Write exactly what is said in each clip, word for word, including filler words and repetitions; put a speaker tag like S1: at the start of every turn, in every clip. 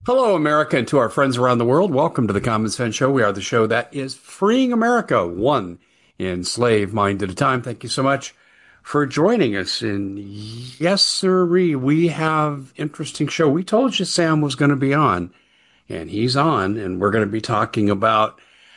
S1: Hello, America, and to our friends around the world. Welcome to the Common Sense Show. We are the show that is freeing America one enslaved mind at a time. Thank you so much for joining us. And yes, sirree, we have interesting show. We told you Sam was going to be on, and he's on, and we're going to be talking about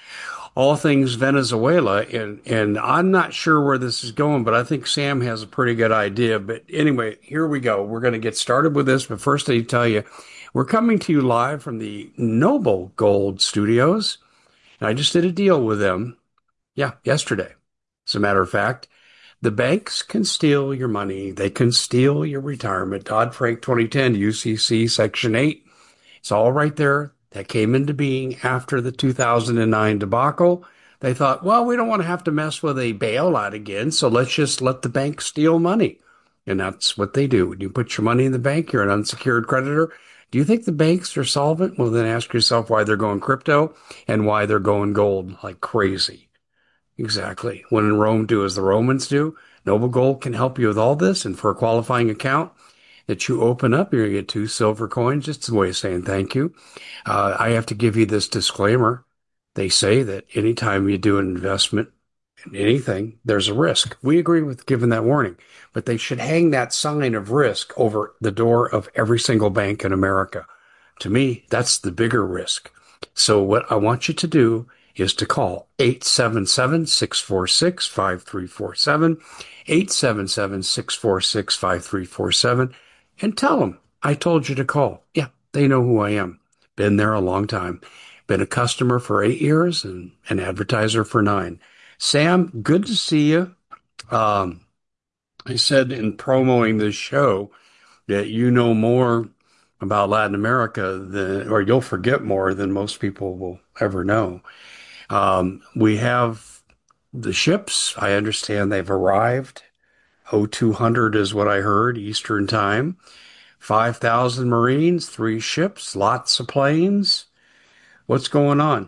S1: all things Venezuela. And and I'm not sure where this is going, but I think Sam has a pretty good idea. But anyway, here we go. We're going to get started with this. But first, I tell you, we're coming to you live from the Noble Gold Studios. And I just did a deal with them. Yeah, yesterday. As a matter of fact, the banks can steal your money. They can steal your retirement. Dodd-Frank twenty ten, U C C Section eight. It's all right there. That came into being after the two thousand nine debacle. They thought, well, we don't want to have to mess with a bailout again, so let's just let the bank steal money. And that's what they do. When you put your money in the bank, you're an unsecured creditor. Do you think the banks are solvent? Well, then ask yourself why they're going crypto and why they're going gold like crazy. Exactly. When in Rome, do as the Romans do. Noble Gold can help you with all this. And for a qualifying account that you open up, you're going to get two silver coins. Just a way of saying thank you. Uh, I have to give you this disclaimer. They say that anytime you do an investment in anything, there's a risk. We agree with giving that warning, but they should hang that sign of risk over the door of every single bank in America. To me, that's the bigger risk. So what I want you to do is to call eight seven seven, six four six, five three four seven, eight seven seven, six four six, five three four seven, and tell them I told you to call. Yeah, they know who I am. Been there a long time. Been a customer for eight years and an advertiser for nine. Sam, good to see you. Um, I said in promoting this show that you know more about Latin America than, or you'll forget more than most people will ever know. Um, we have the ships. I understand they've arrived. oh two hundred is what I heard, Eastern Time. five thousand Marines, three ships, lots of planes. What's going on?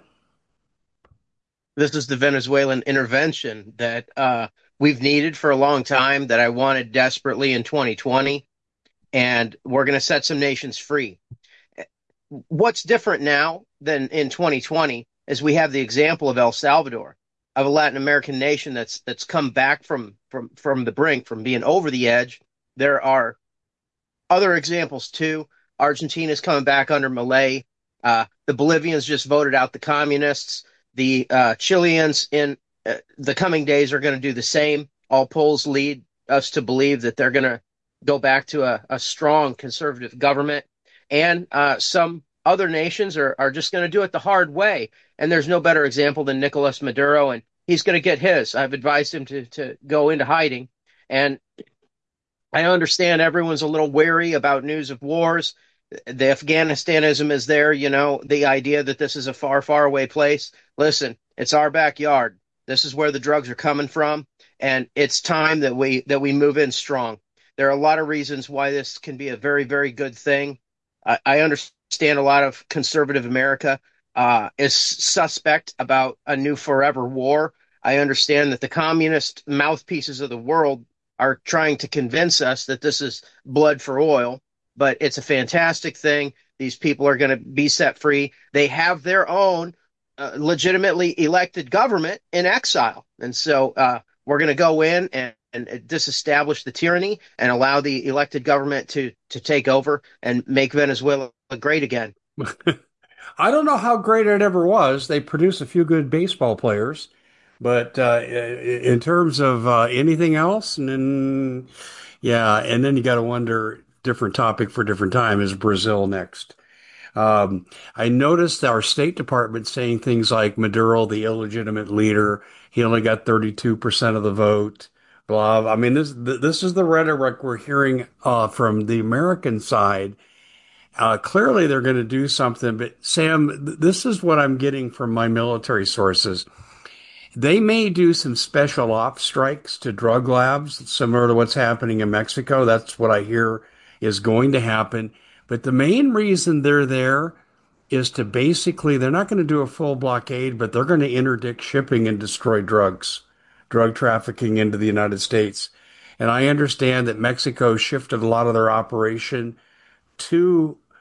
S2: This is the Venezuelan intervention that uh, we've needed for a long time, that I wanted desperately in twenty twenty, and we're going to set some nations free. What's different now than in twenty twenty is we have the example of El Salvador, of a Latin American nation that's that's come back from from from the brink, from being over the edge. There are other examples too. Argentina's coming back under Milei. Uh, the Bolivians just voted out the communists. The uh, Chileans in uh, the coming days are going to do the same. All polls lead us to believe that they're going to go back to a, a strong conservative government. And uh, some other nations are, are just going to do it the hard way. And there's no better example than Nicolas Maduro, and he's going to get his. I've advised him to, to go into hiding. And I understand everyone's a little wary about news of wars. The Afghanistanism is there, you know, the idea that this is a far, far away place. Listen, it's our backyard. This is where the drugs are coming from, and it's time that we that we move in strong. There are a lot of reasons why this can be a very, very good thing. I, I understand a lot of conservative America uh, is suspect about a new forever war. I understand that the communist mouthpieces of the world are trying to convince us that this is blood for oil, but it's a fantastic thing. These people are going to be set free. They have their own uh, legitimately elected government in exile. And so uh, we're going to go in and, and disestablish the tyranny and allow the elected government to, to take over and make Venezuela great again.
S1: I don't know how great it ever was. They produce a few good baseball players, but uh, in terms of uh, anything else, and then, yeah, and then you got to wonder, different topic for different time, is Brazil next? Um, I noticed our State Department saying things like Maduro, the illegitimate leader, he only got thirty-two percent of the vote. Blah. I mean, this this is the rhetoric we're hearing uh, from the American side. Uh, clearly, they're going to do something. But Sam, th- this is what I'm getting from my military sources. They may do some special ops strikes to drug labs, similar to what's happening in Mexico. That's what I hear is going to happen. But the main reason they're there is to basically, they're not going to do a full blockade, but they're going to interdict shipping and destroy drugs, drug trafficking into the United States. And I understand that Mexico shifted a lot of their operation to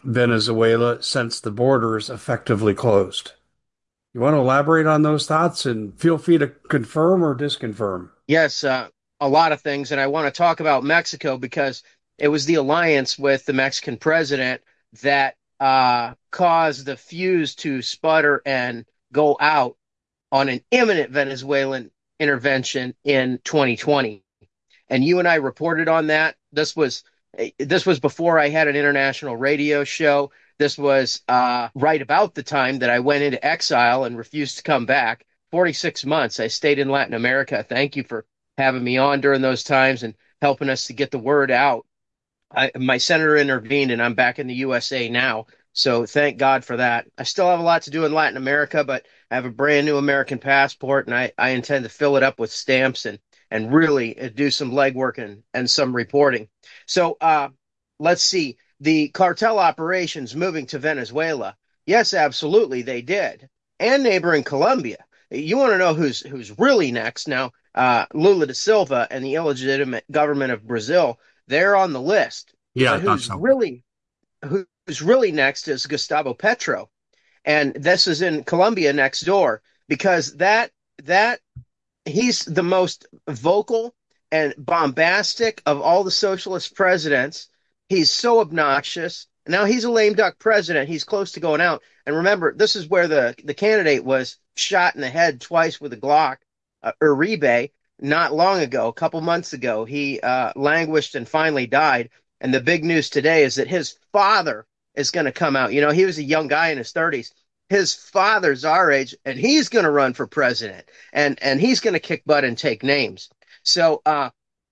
S1: Venezuela since the borders effectively closed. You want to elaborate on those thoughts and feel free to confirm or disconfirm.
S2: Yes, uh, a lot of things. And I want to talk about Mexico because it was the alliance with the Mexican president that uh, caused the fuse to sputter and go out on an imminent Venezuelan intervention in twenty twenty. And you and I reported on that. This was this was before I had an international radio show. This was uh, right about the time that I went into exile and refused to come back. forty-six months I stayed in Latin America. Thank you for having me on during those times and helping us to get the word out. I, my senator intervened, and I'm back in the U S A now. So thank God for that. I still have a lot to do in Latin America, but I have a brand new American passport, and I, I intend to fill it up with stamps and and really uh, do some legwork and and some reporting. So uh, let's see the cartel operations moving to Venezuela. Yes, absolutely, they did, and neighboring Colombia. You want to know who's who's really next now? Uh, Lula da Silva and the illegitimate government of Brazil, they're on the list.
S1: Yeah,
S2: But
S1: I thought
S2: who's
S1: so.
S2: really who's really next is Gustavo Petro, and this is in Colombia next door because that that he's the most vocal and bombastic of all the socialist presidents. He's so obnoxious. Now he's a lame duck president. He's close to going out. And remember, this is where the the candidate was shot in the head twice with a Glock, uh, Uribe, not long ago, a couple months ago. He uh, languished and finally died. And the big news today is that his father is going to come out. You know, he was a young guy in his thirties. His father's our age, and he's going to run for president, and and he's going to kick butt and take names. So uh,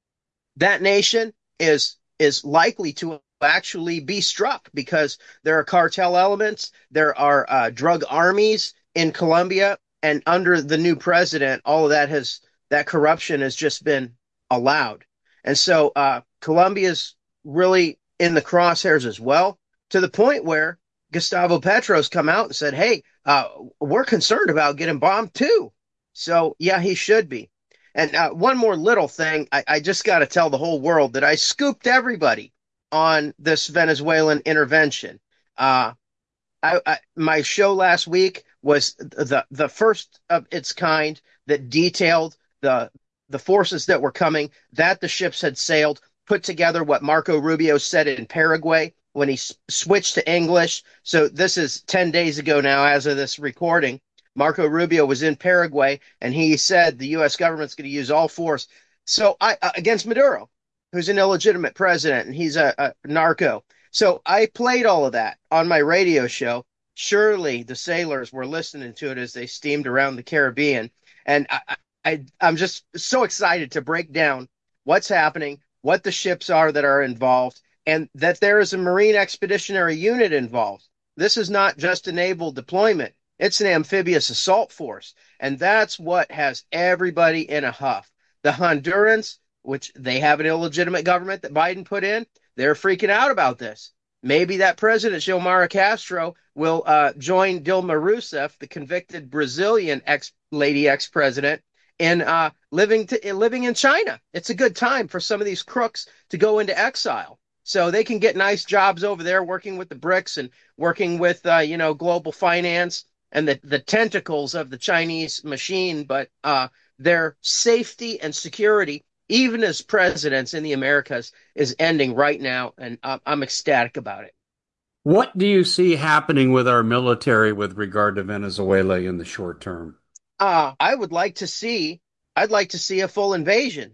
S2: that nation is is likely to actually be struck because there are cartel elements, there are uh, drug armies in Colombia, and under the new president, all of that has that corruption has just been allowed, and so uh, Colombia's really in the crosshairs as well, to the point where Gustavo Petro's come out and said, "Hey, uh, we're concerned about getting bombed too." So yeah, he should be. And uh, one more little thing, I, I just got to tell the whole world that I scooped everybody on this Venezuelan intervention. Uh, I, I, my show last week was the the first of its kind that detailed the the forces that were coming, that the ships had sailed, put together what Marco Rubio said in Paraguay when he s- switched to English. So this is ten days ago now, as of this recording. Marco Rubio was in Paraguay, and he said the U S government's going to use all force. So I uh, against Maduro, who's an illegitimate president, and he's a, a narco. So I played all of that on my radio show. Surely the sailors were listening to it as they steamed around the Caribbean. And I, I, I'm just so excited to break down what's happening, what the ships are that are involved, and that there is a Marine Expeditionary Unit involved. This is not just a naval deployment, it's an amphibious assault force. And that's what has everybody in a huff. The Hondurans, which they have an illegitimate government that Biden put in, they're freaking out about this. Maybe that president, Xiomara Castro, will uh, join Dilma Rousseff, the convicted Brazilian ex lady ex president, in uh, living to, living in China. It's a good time for some of these crooks to go into exile, so they can get nice jobs over there, working with the BRICS and working with uh, you know global finance and the the tentacles of the Chinese machine. But uh, their safety and security, even as presidents in the Americas, is ending right now, and I'm ecstatic about it.
S1: What do you see happening with our military with regard to Venezuela in the short term?
S2: Uh, I would like to see, I'd like to see a full invasion.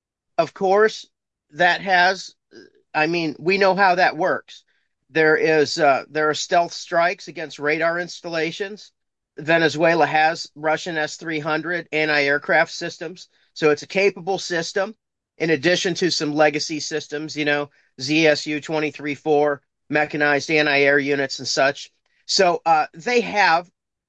S2: Of course, that has, I mean, we know how that works. There is, uh, there are stealth strikes against radar installations. Venezuela has Russian S three hundred anti-aircraft systems, so it's a capable system. In addition to some legacy systems, you know, Z S U two thirty-four, mechanized anti-air units and such. So uh, they have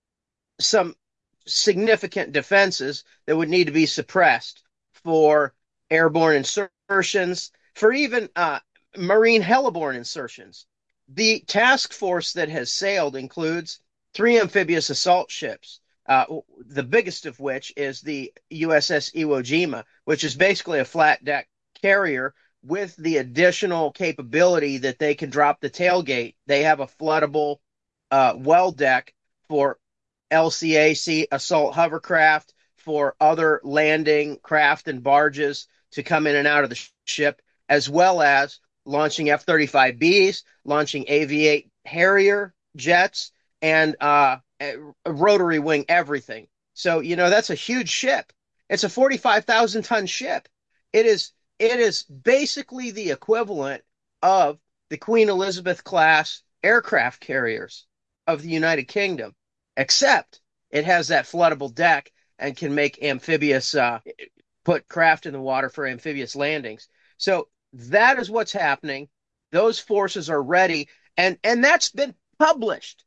S2: some significant defenses that would need to be suppressed for airborne insertions, for even uh, marine heliborne insertions. The task force that has sailed includes three amphibious assault ships, uh, the biggest of which is the U S S Iwo Jima, which is basically a flat deck carrier with the additional capability that they can drop the tailgate, they have a floodable uh, well deck for L C A C assault hovercraft, for other landing craft and barges to come in and out of the ship, as well as launching F thirty-five Bs, launching A V eight Harrier jets, and uh, rotary wing everything. So, you know, that's a huge ship. It's a forty-five thousand ton ship. It is it is basically the equivalent of the Queen Elizabeth class aircraft carriers of the United Kingdom, except it has that floodable deck and can make amphibious, uh, put craft in the water for amphibious landings. So that is what's happening. Those forces are ready, and and that's been published.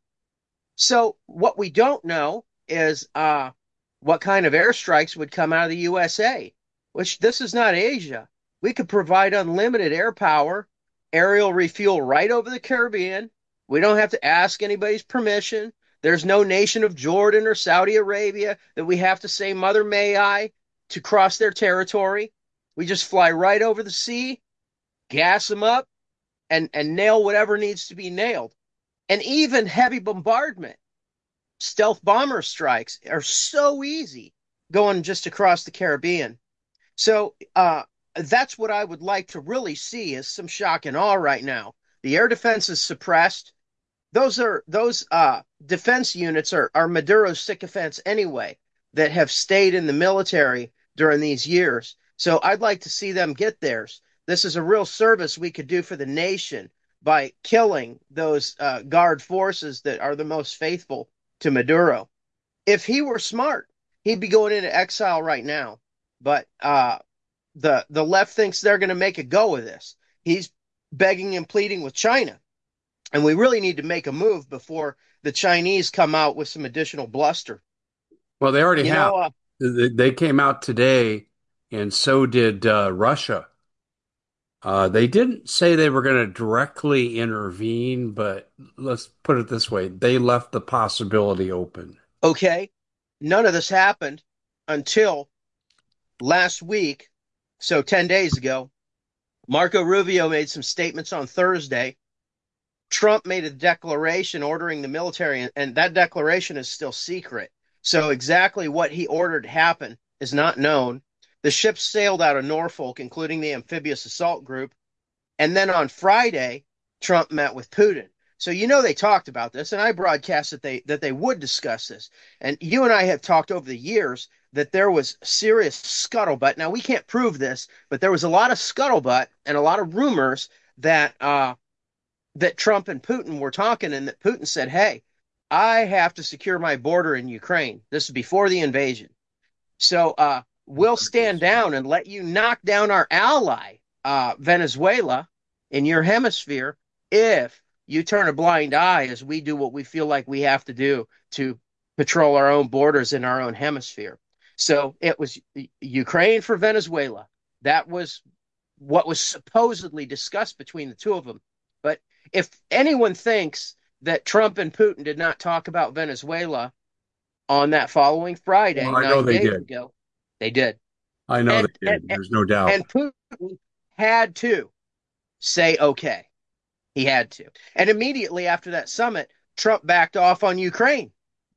S2: So what we don't know is uh, what kind of airstrikes would come out of the U S A, which this is not Asia. We could provide unlimited air power, aerial refuel right over the Caribbean. We don't have to ask anybody's permission. There's no nation of Jordan or Saudi Arabia that we have to say, Mother, may I, to cross their territory. We just fly right over the sea, gas them up, and, and nail whatever needs to be nailed. And even heavy bombardment, stealth bomber strikes are so easy going just across the Caribbean. So uh, that's what I would like to really see is some shock and awe right now. The air defense is suppressed. Those are those uh, defense units are, are Maduro's sycophants anyway that have stayed in the military during these years. So I'd like to see them get theirs. This is a real service we could do for the nation by killing those uh, guard forces that are the most faithful to Maduro. If he were smart, he'd be going into exile right now. But uh, the the left thinks they're going to make a go of this. He's begging and pleading with China. And we really need to make a move before the Chinese come out with some additional bluster.
S1: Well, they already
S2: You
S1: have.
S2: know, uh,
S1: They came out today, and so did uh, Russia. Uh, they didn't say they were going to directly intervene, but let's put it this way. They left the possibility open.
S2: okay, none of this happened until last week. So ten days ago, Marco Rubio made some statements on Thursday. Trump made a declaration ordering the military, and that declaration is still secret. So exactly what he ordered happen is not known. The ships sailed out of Norfolk, including the amphibious assault group. And then on Friday, Trump met with Putin. So you know they talked about this, and I broadcast that they that they would discuss this. And you and I have talked over the years that there was serious scuttlebutt. Now we can't prove this, but there was a lot of scuttlebutt and a lot of rumors that uh, that Trump and Putin were talking, and that Putin said, "Hey, I have to secure my border in Ukraine." This is before the invasion. So uh, we'll stand down and let you knock down our ally, uh, Venezuela, in your hemisphere if you turn a blind eye as we do what we feel like we have to do to patrol our own borders in our own hemisphere. So it was Ukraine for Venezuela. That was what was supposedly discussed between the two of them. But if anyone thinks that Trump and Putin did not talk about Venezuela on that following Friday,
S1: Well, I know
S2: nine
S1: they
S2: days
S1: did.
S2: ago, they did.
S1: I know
S2: And,
S1: they
S2: and,
S1: did. There's no doubt.
S2: and Putin had to say, okay, he had to. And immediately after that summit, Trump backed off on Ukraine.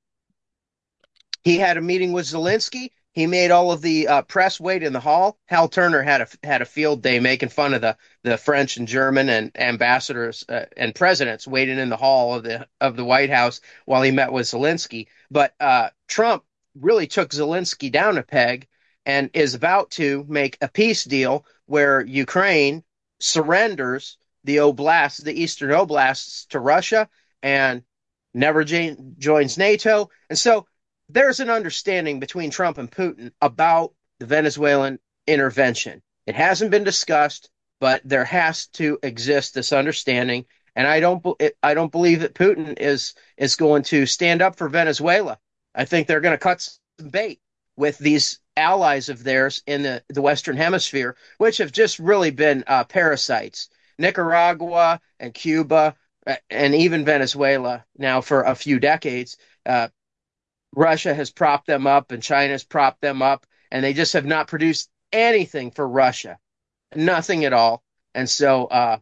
S2: He had a meeting with Zelensky. He made all of the uh, press wait in the hall. Hal Turner had a had a field day making fun of the the French and German and ambassadors uh, and presidents waiting in the hall of the of the White House while he met with Zelensky. But uh, Trump really took Zelensky down a peg and is about to make a peace deal where Ukraine surrenders the oblasts, the eastern oblasts, to Russia and never joins NATO. And so there's an understanding between Trump and Putin about the Venezuelan intervention. It hasn't been discussed, but there has to exist this understanding. And I don't, I don't believe that Putin is is going to stand up for Venezuela. I think they're going to cut some bait with these allies of theirs in the, the Western Hemisphere, which have just really been uh, parasites. Nicaragua and Cuba uh, and even Venezuela now for a few decades. Uh, Russia has propped them up and China's propped them up, and they just have not produced anything for Russia. Nothing at all. And so uh,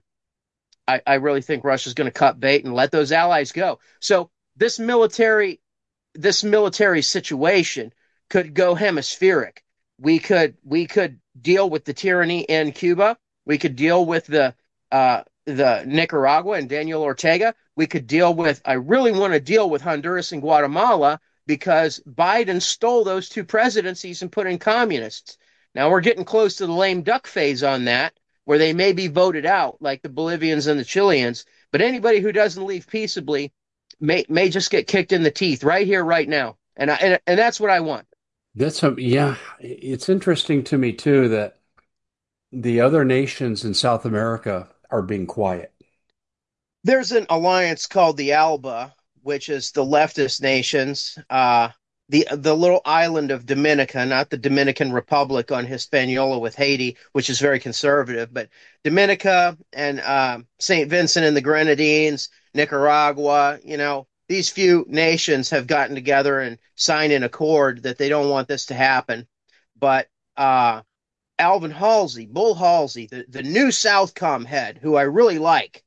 S2: I, I really think Russia's going to cut bait and let those allies go. So this military this military situation could go hemispheric. We could we could deal with the tyranny in Cuba. We could deal with the uh, the Nicaragua and Daniel Ortega. We could deal with. I really want to deal with Honduras and Guatemala because Biden stole those two presidencies and put in communists. Now we're getting close to the lame duck phase on that, where they may be voted out, like the Bolivians and the Chileans. But anybody who doesn't leave peaceably may may just get kicked in the teeth right here, right now, and I, and and that's what I want.
S1: That's a, yeah, it's interesting to me too that the other nations in South America are being quiet.
S2: There's an alliance called the ALBA, which is the leftist nations, uh, the the little island of Dominica, not the Dominican Republic on Hispaniola with Haiti, which is very conservative, but Dominica and uh, Saint Vincent and the Grenadines, Nicaragua, you know, these few nations have gotten together and signed an accord that they don't want this to happen. But uh, Alvin Halsey, Bull Halsey, the, the new Southcom head, who I really like,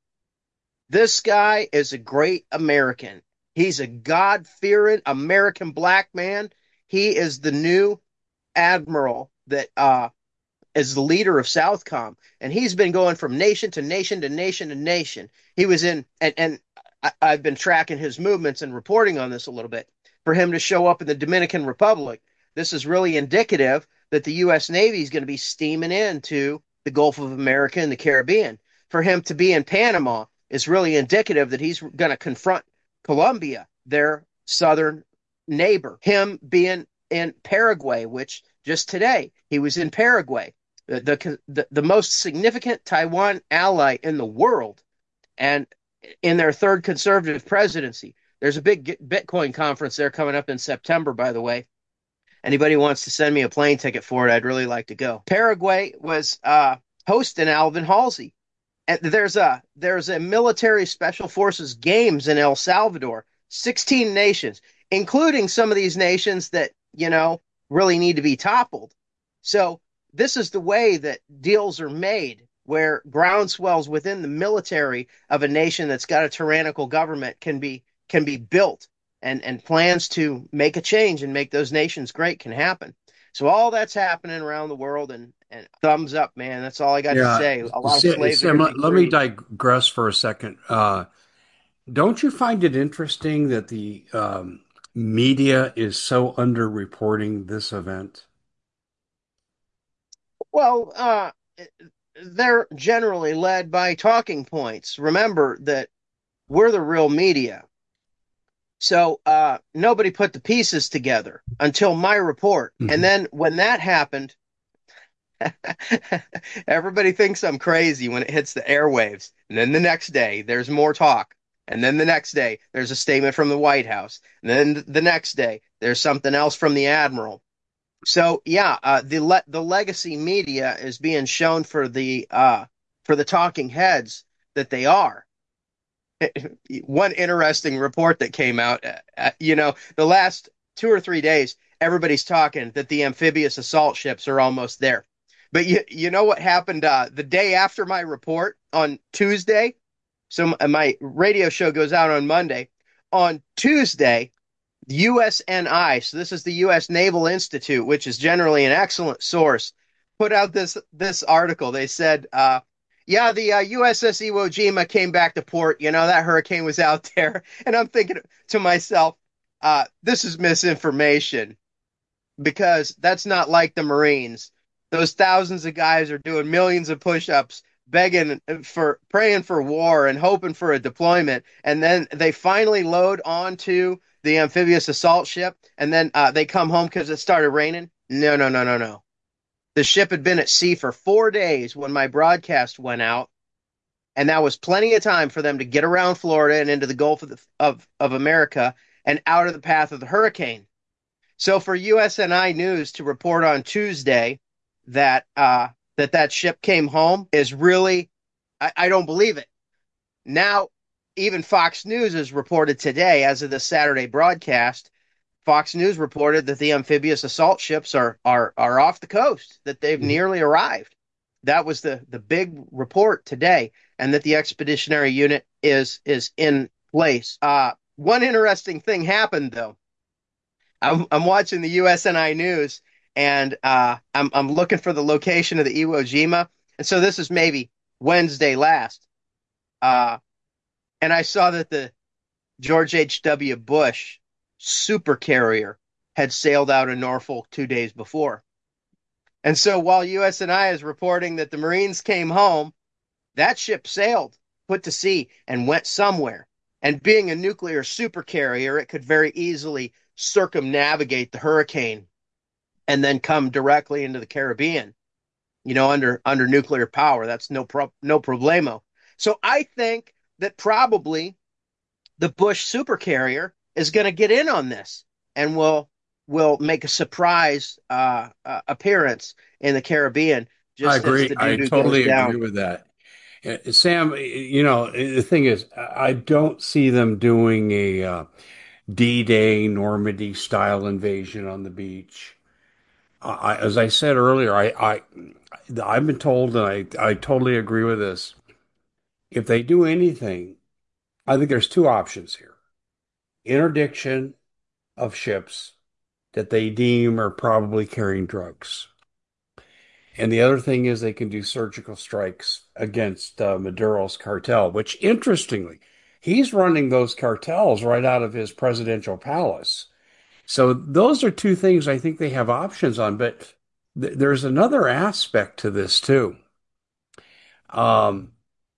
S2: this guy is a great American. He's a God fearing American black man. He is the new admiral that uh, is the leader of Southcom, and he's been going from nation to nation to nation to nation. He was in, and, and I, I've been tracking his movements and reporting on this a little bit. For him to show up in the Dominican Republic, this is really indicative that the U S. Navy is going to be steaming into the Gulf of America and the Caribbean. For him to be in Panama is really indicative that he's going to confront Colombia, their southern neighbor. Him being in Paraguay, which just today he was in Paraguay, the, the, the most significant Taiwan ally in the world, and in their third conservative presidency. There's a big Bitcoin conference there coming up in September, by the way. Anybody wants to send me a plane ticket for it, I'd really like to go. Paraguay was uh, hosting Alvin Halsey. And there's a there's a military special forces games in El Salvador, sixteen nations, including some of these nations that, you know, really need to be toppled. So this is the way that deals are made, where groundswells within the military of a nation that's got a tyrannical government can be can be built, and and plans to make a change and make those nations great can happen. So all that's happening around the world, and and thumbs up, man. That's all I got to
S1: Yeah,
S2: say. A lot of
S1: Sa-
S2: slaves are
S1: Sam,
S2: going to
S1: let,
S2: be
S1: let me
S2: freed.
S1: digress for a second. Uh, don't you find it interesting that the um, media is so underreporting this event?
S2: Well, uh, they're generally led by talking points. Remember that we're the real media. So uh, nobody put the pieces together until my report. And
S1: Mhm.
S2: then when that happened, everybody thinks I'm crazy when it hits the airwaves. And then the next day, there's more talk. And then the next day, there's a statement from the White House. And then the next day, there's something else from the Admiral. So yeah, uh, the le- the legacy media is being shown for the uh, for the talking heads that they are. One interesting report that came out, uh, uh, you know, the last two or three days, everybody's talking that the amphibious assault ships are almost there. But you you know what happened uh, the day after my report on Tuesday? So my radio show goes out on Monday. On Tuesday, U S N I, so this is the U S. Naval Institute, which is generally an excellent source, put out this this article. They said, uh, yeah, the uh, U S S Iwo Jima came back to port. You know, that hurricane was out there. And I'm thinking to myself, uh, this is misinformation, because that's not like the Marines. Those thousands of guys are doing millions of push-ups, begging for, praying for war and hoping for a deployment, and then they finally load onto the amphibious assault ship, and then uh, they come home because it started raining. No, no, no, no, no. The ship had been at sea for four days when my broadcast went out, and that was plenty of time for them to get around Florida and into the Gulf of, the, of, of America and out of the path of the hurricane. So for U S N I News to report on Tuesday that uh, that that ship came home is really, I, I don't believe it. Now, even Fox News has reported today, as of the Saturday broadcast, Fox News reported that the amphibious assault ships are are are off the coast, that they've nearly arrived. That was the the big report today, and that the expeditionary unit is is in place. Uh, one interesting thing happened though. I'm I'm watching the U S N I news, and uh, I'm I'm looking for the location of the Iwo Jima, and so this is maybe Wednesday last, uh, and I saw that the George H W. Bush supercarrier had sailed out of Norfolk two days before. And so while U S N I is reporting that the Marines came home, that ship sailed, put to sea, and went somewhere. And being a nuclear supercarrier, it could very easily circumnavigate the hurricane and then come directly into the Caribbean, you know, under under nuclear power. That's no pro- no problemo. So I think that probably the Bush supercarrier is going to get in on this and will will make a surprise uh, uh, appearance in the Caribbean
S1: I
S2: just as
S1: agree.
S2: the doo
S1: I
S2: doo goes
S1: totally agree
S2: down.
S1: with that. Uh, Sam, you know, the thing is, I don't see them doing a uh, D-Day Normandy style invasion on the beach. I, as I said earlier, I, I I've been told, and I I totally agree with this. If they do anything, I think there's two options here: interdiction of ships that they deem are probably carrying drugs. And the other thing is they can do surgical strikes against uh, Maduro's cartel, which interestingly, he's running those cartels right out of his presidential palace. So those are two things I think they have options on. But th there's another aspect to this too. Um,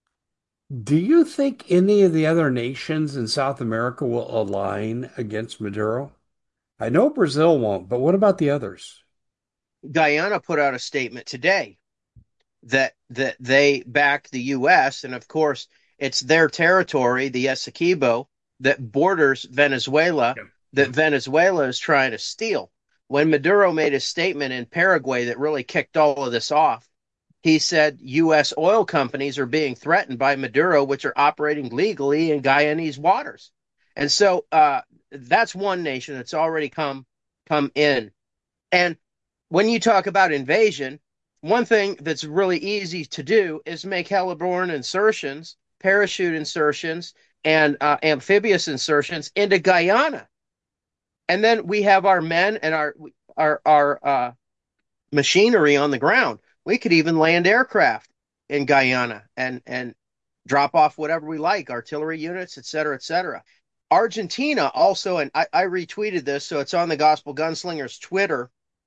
S1: do you think any of the other nations in South America will align against Maduro? I know Brazil won't, but what about the others?
S2: Guyana put out a statement today that that they back the U S, and of course it's their territory, the Essequibo, that borders Venezuela,
S1: Yep.
S2: that
S1: Yep.
S2: Venezuela is trying to steal. When Maduro made his statement in Paraguay that really kicked all of this off, he said U S oil companies are being threatened by Maduro, which are operating legally in Guyanese waters. And so uh, that's one nation that's already come come in. And when you talk about invasion, one thing that's really easy to do is make heliborne insertions, parachute insertions, and uh, amphibious insertions into Guyana. And then we have our men and our our our uh, machinery on the ground. We could even land aircraft in Guyana and and drop off whatever we like, artillery units, et cetera, et cetera. Argentina also, and I, I retweeted this, so it's on the Gospel Gunslingers Twitter.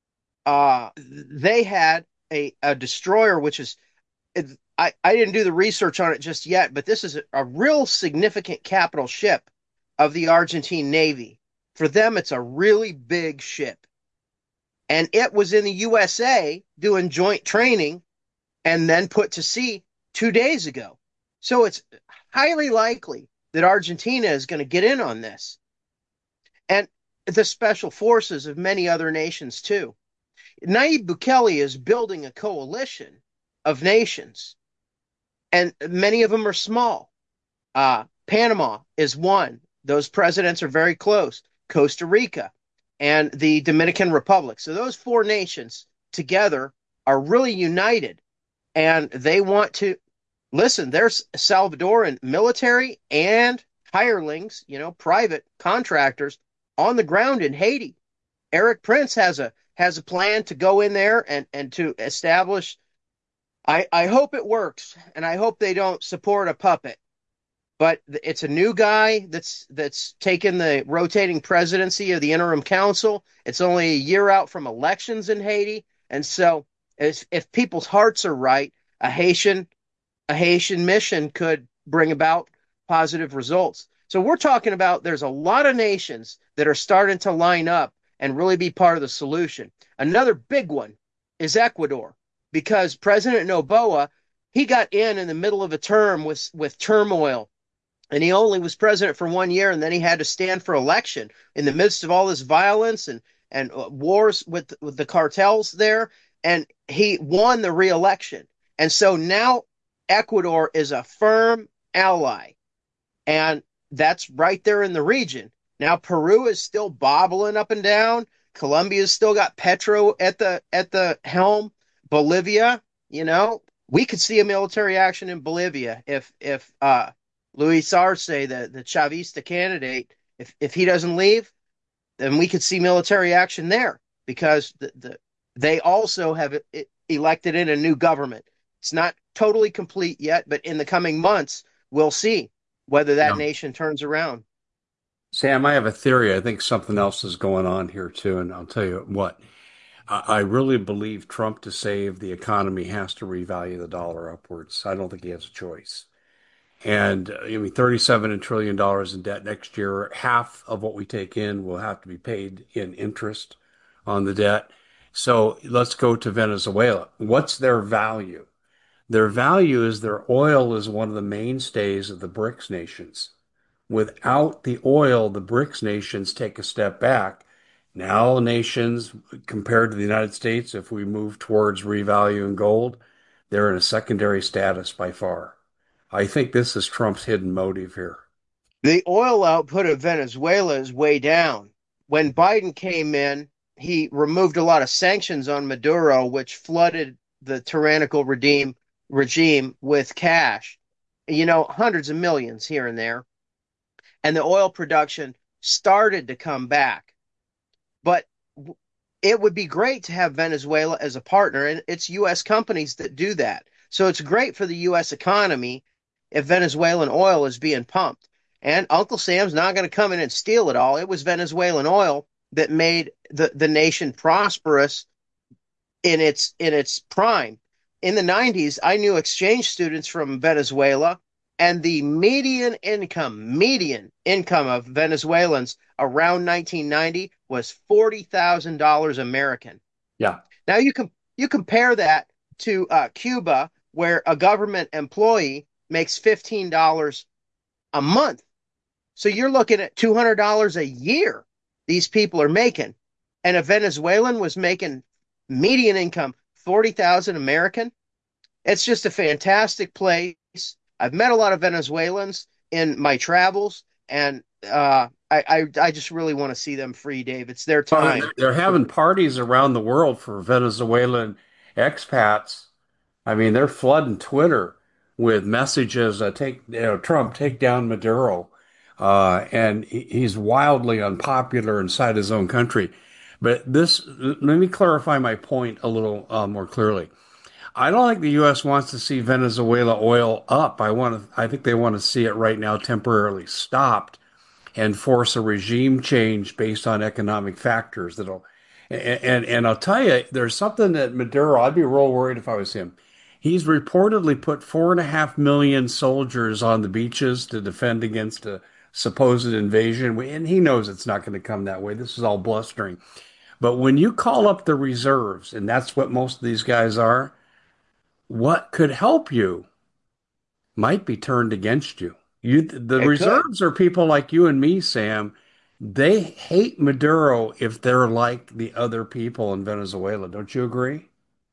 S2: Uh, they had a, a destroyer, which is, it, I, I didn't do the research on it just yet, but this is a, a real significant capital ship of the Argentine Navy. For them, it's a really big ship. And it was in the U S A doing joint training and then put to sea two days ago. So it's highly likely that Argentina is going to get in on this. And the special forces of many other nations, too. Nayib Bukele is building a coalition of nations, and many of them are small. Uh, Panama is one. Those presidents are very close. Costa Rica and the Dominican Republic. So those four nations together are really united, and they want to listen. There's Salvadoran military and hirelings, you know, private contractors on the ground in Haiti. Eric Prince has a has a plan to go in there and and to establish. I I hope it works, and I hope they don't support a puppet. But it's a new guy that's that's taken the rotating presidency of the interim council. It's only a year out from elections in Haiti, and so if, if people's hearts are right, a Haitian a Haitian mission could bring about positive results. So we're talking about there's a lot of nations that are starting to line up and really be part of the solution. Another big one is Ecuador, because President Noboa, he got in in the middle of a term with with turmoil, and he only was president for one year, and then he had to stand for election in the midst of all this violence and and uh, wars with with the cartels there, and he won the reelection. And so now Ecuador is a firm ally, and that's right there in the region. Now Peru is still bobbling up and down. Colombia's still got Petro at the at the helm. Bolivia, You know, we could see a military action in Bolivia if if uh, Luis Arce, the the Chavista candidate, if if he doesn't leave, then we could see military action there because the, the they also have e- elected in a new government. It's not totally complete yet, but in the coming months, we'll see whether that
S1: Yeah.
S2: nation turns around.
S1: Sam, I have a theory. I think something else is going on here too, and I'll tell you what. I I really believe Trump, to save the economy, has to revalue the dollar upwards. I don't think he has a choice. And uh, I mean, thirty-seven trillion dollars in debt next year. Half of what we take in will have to be paid in interest on the debt. So let's go to Venezuela. What's their value? Their value is their oil is one of the mainstays of the BRICS nations. Without the oil, the BRICS nations take a step back. Now, nations, compared to the United States, if we move towards revaluing gold, they're in a secondary status by far. I think this is Trump's hidden motive here.
S2: The oil output of Venezuela is way down. When Biden came in, he removed a lot of sanctions on Maduro, which flooded the tyrannical regime regime with cash. You know, hundreds of millions here and there. And the oil production started to come back. But it would be great to have Venezuela as a partner, and it's U S companies that do that. So it's great for the U S economy if Venezuelan oil is being pumped. And Uncle Sam's not going to come in and steal it all. It was Venezuelan oil that made the, the nation prosperous in its in its prime. In the nineties, I knew exchange students from Venezuela, and the median income, median income of Venezuelans around nineteen ninety was forty thousand dollars American.
S1: Yeah.
S2: Now you can you compare that to uh, Cuba, where a government employee makes fifteen dollars a month. So you're looking at two hundred dollars a year these people are making. And a Venezuelan was making median income forty thousand American. It's just a fantastic place. I've met a lot of Venezuelans in my travels, and uh, I, I I just really want to see them free, Dave. It's their
S1: Well,
S2: time.
S1: they're having parties around the world for Venezuelan expats. I mean, they're flooding Twitter with messages, uh, take, you know, Trump, take down Maduro. Uh, and he, he's wildly unpopular inside his own country. But this, let me clarify my point a little uh, more clearly. I don't think the U S wants to see Venezuela oil up. I want to, I think they want to see it right now temporarily stopped and force a regime change based on economic factors that'll, and, and, and I'll tell you, there's something that Maduro, I'd be real worried if I was him. He's reportedly put four and a half million soldiers on the beaches to defend against a supposed invasion. And he knows it's not going to come that way. This is all blustering. But when you call up the reserves, and that's what most of these guys are, what could help you might be turned against you. You, the
S2: It could.
S1: reserves are people like you and me, Sam. They hate Maduro if they're like the other people in Venezuela. Don't you agree?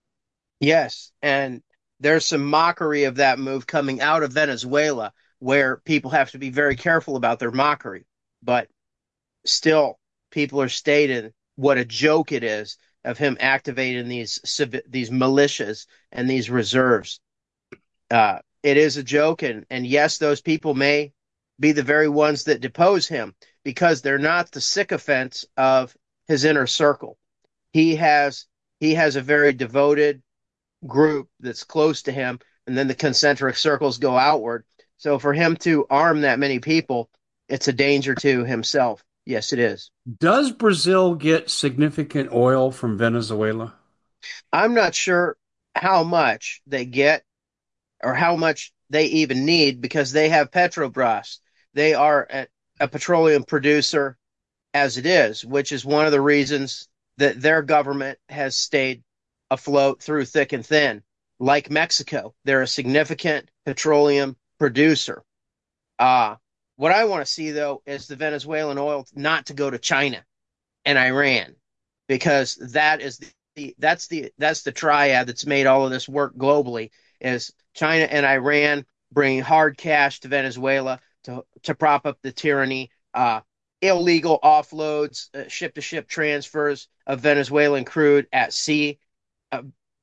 S2: Yes, and there's some mockery of that move coming out of Venezuela, where people have to be very careful about their mockery. But still, people are stating what a joke it is of him activating these these militias and these reserves. Uh, it is a joke, and and yes, those people may be the very ones that depose him because they're not the sycophants of his inner circle. He has he has a very devoted group that's close to him, and then the concentric circles go outward. So for him to arm that many people, it's a danger to himself. Yes, it is.
S1: Does Brazil get significant oil from Venezuela?
S2: I'm not sure how much they get or how much they even need because they have Petrobras. They are a, a petroleum producer as it is, which is one of the reasons that their government has stayed afloat through thick and thin. Like Mexico, they're a significant petroleum producer. Uh, what I want to see, though, is the Venezuelan oil not to go to China and Iran, because that is the that's the that's the triad that's made all of this work globally. Is China and Iran bringing hard cash to Venezuela to to prop up the tyranny, uh, illegal offloads, uh, ship to ship transfers of Venezuelan crude at sea. Uh,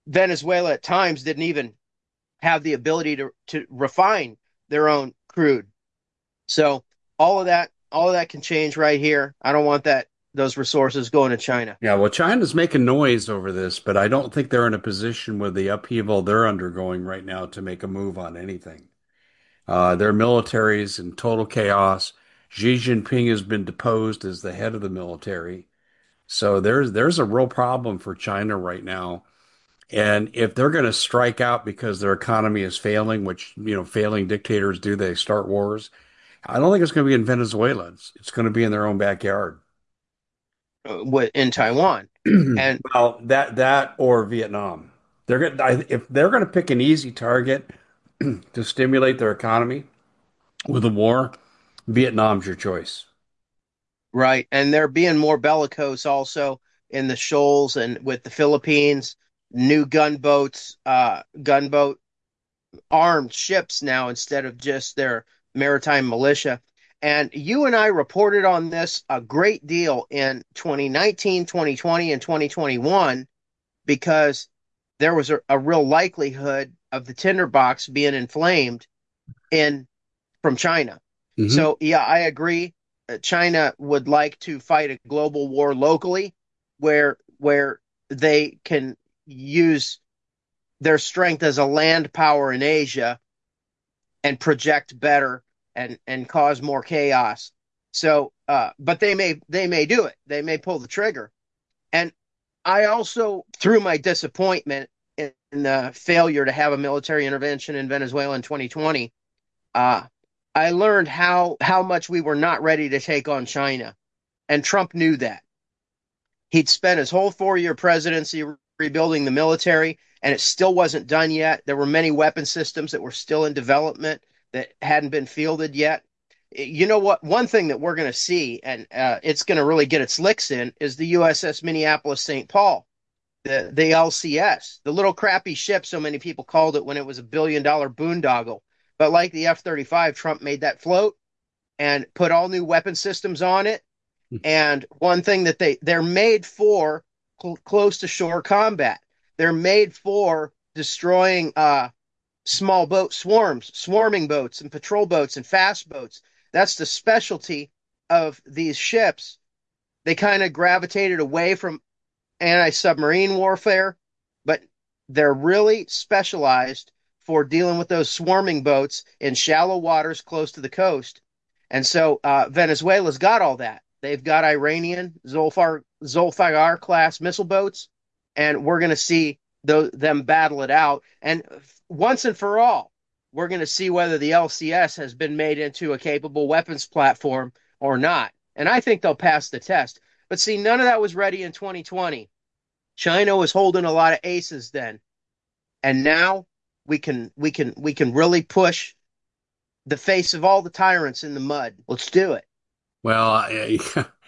S2: Venezuela at times didn't even have the ability to to refine their own crude. So all of that, all of that can change right here. I don't want that those resources going to China.
S1: Yeah, well, China's making noise over this, but I don't think they're in a position with the upheaval they're undergoing right now to make a move on anything. Uh, their military is in total chaos. Xi Jinping has been deposed as the head of the military. So there's there's a real problem for China right now. And if they're going to strike out because their economy is failing, which, you know, failing dictators do, they start wars. I don't think it's going to be in Venezuela. It's, it's going to be in their own backyard.
S2: uh, in Taiwan. And
S1: Well, that that or Vietnam. They're going I, if they're going to pick an easy target to stimulate their economy with a war, Vietnam's your choice.
S2: right, and they're being more bellicose also in the shoals and with the Philippines, new gunboats, uh, gunboat armed ships now instead of just their maritime militia. And you and I reported on this a great deal in twenty nineteen, twenty twenty, and twenty twenty-one because there was a, a real likelihood of the tinderbox being inflamed in from China.
S1: Hmm.
S2: So, yeah, I agree. Uh, China would like to fight a global war locally where where they can use their strength as a land power in Asia and project better and and cause more chaos. So, uh, but they may they may do it. They may pull the trigger. And I also, through my disappointment in the failure to have a military intervention in Venezuela in twenty twenty, uh, I learned how how much we were not ready to take on China, and Trump knew that. He'd spent his whole four-year presidency rebuilding the military, and it still wasn't done yet. There were many weapon systems that were still in development that hadn't been fielded yet. You know what? One thing that we're going to see, and uh, it's going to really get its licks in, is the U S S Minneapolis Saint Paul, the the L C S, the little crappy ship so many people called it when it was a billion dollar boondoggle. But like the F thirty-five, Trump made that float and put all new weapon systems on it. And one thing that they they're made for cl- close to shore combat. They're made for destroying uh, small boat swarms, swarming boats, and patrol boats and fast boats. That's the specialty of these ships. They kind of gravitated away from anti-submarine warfare, but they're really specialized for dealing with those swarming boats in shallow waters close to the coast. And so uh, Venezuela's got all that. They've got Iranian Zolfar Zolfagar class missile boats, and we're going to see th- them battle it out. And once and for all, we're going to see whether the L C S has been made into a capable weapons platform or not. And I think they'll pass the test. But see, none of that was ready in twenty twenty. China was holding a lot of aces then, and now we can we can we can really push the face of all the tyrants in the mud. Let's do it.
S1: Well, I,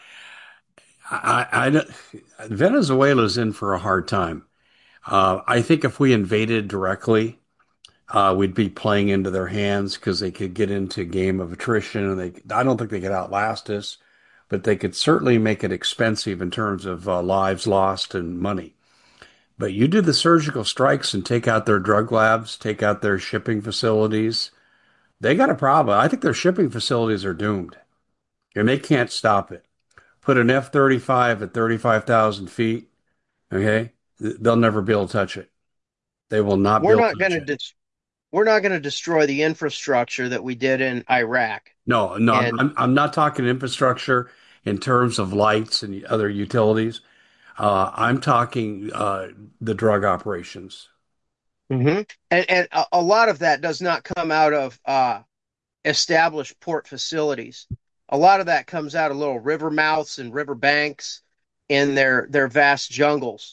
S1: I, I, don't- Venezuela's in for a hard time. Uh, I think if we invaded directly, uh, we'd be playing into their hands because they could get into a game of attrition, and they. I don't think they could outlast us, but they could certainly make it expensive in terms of uh, lives lost and money. But you do the surgical strikes and take out their drug labs, take out their shipping facilities. They got a problem. I think their shipping facilities are doomed, and they can't stop it. Put an F thirty-five at thirty-five thousand feet, okay? They'll never be able to touch it. They will not be
S2: We're
S1: able
S2: not
S1: to
S2: going
S1: touch
S2: to
S1: it.
S2: dis- we're not going to destroy the infrastructure that we did in Iraq.
S1: No, no, I'm,
S2: And
S1: I'm I'm not talking infrastructure in terms of lights and other utilities. Uh, I'm talking uh, the drug operations.
S2: Mhm. and and a, a lot of that does not come out of uh, established port facilities. A lot of that comes out of little river mouths and river banks in their their vast jungles.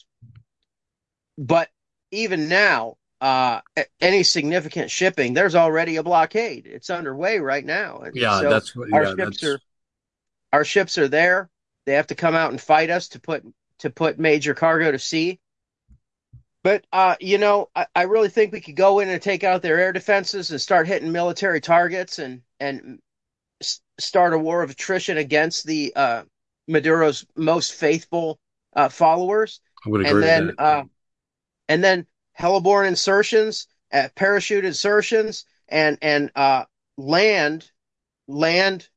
S2: But even now, uh, any significant shipping, there's already a blockade. It's underway right now, and
S1: Yeah,
S2: so
S1: that's what.
S2: our
S1: Yeah,
S2: ships
S1: that's
S2: are our ships are there. They have to come out and fight us to put to put major cargo to sea. But uh, you know, I, I really think we could go in and take out their air defenses and start hitting military targets and and s- start a war of attrition against the uh, Maduro's most faithful uh, followers,
S1: I would
S2: and
S1: agree with
S2: then
S1: that. Yeah.
S2: uh, and then heliborne insertions, uh, parachute insertions, and and uh, land land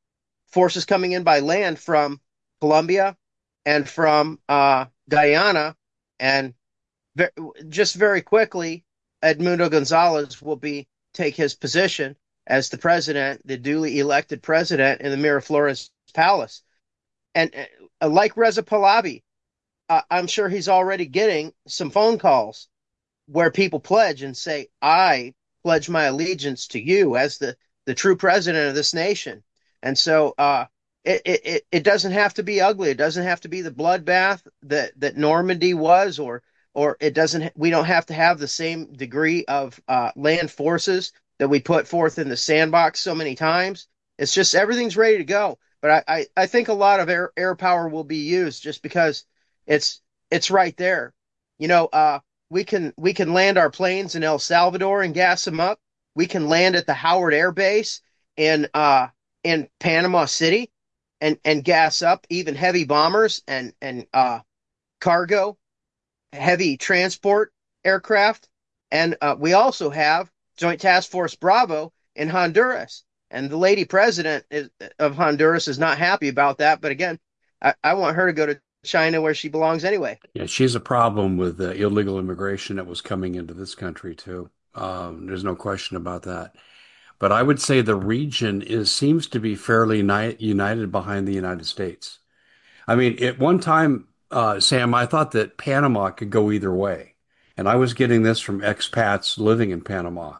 S2: forces coming in by land from Colombia and from uh, Guyana, and ve- just very quickly, Edmundo Gonzalez will be take his position as the president, the duly elected president in the Miraflores Palace. And uh, like Reza Pahlavi, uh, I'm sure he's already getting some phone calls where people pledge and say, I pledge my allegiance to you as the, the true president of this nation. And so uh, it, it, it doesn't have to be ugly. It doesn't have to be the bloodbath that, that Normandy was, or or it doesn't, we don't have to have the same degree of uh, land forces that we put forth in the sandbox so many times. It's just everything's ready to go. But I, I, I think a lot of air, air power will be used just because it's it's right there. You know, uh, we can we can land our planes in El Salvador and gas them up. We can land at the Howard Air Base in uh in Panama City and and gas up even heavy bombers and and uh cargo heavy transport aircraft. And uh, we also have Joint Task Force Bravo in Honduras. And the lady president is, of Honduras is not happy about that. But again, I, I want her to go to China where she belongs anyway.
S1: Yeah, she's a problem with the illegal immigration that was coming into this country too. Um, there's no question about that. But I would say the region is seems to be fairly ni united behind the United States. I mean, at one time, uh, Sam, I thought that Panama could go either way. And I was getting this from expats living in Panama.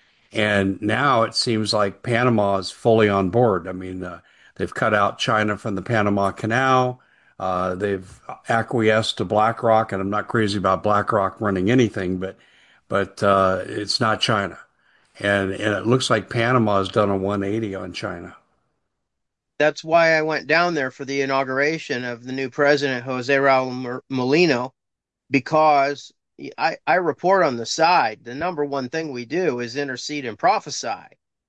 S1: And now it seems like Panama is fully on board. I mean, uh, they've cut out China from the Panama Canal. Uh, they've acquiesced to BlackRock, and I'm not crazy about BlackRock running anything, but but uh, it's not China. And and it looks like Panama has done a one eighty on China.
S2: That's why I went down there for the inauguration of the new president, Jose Raul Molino, because I, I report on the side. The number one thing we do is intercede and prophesy.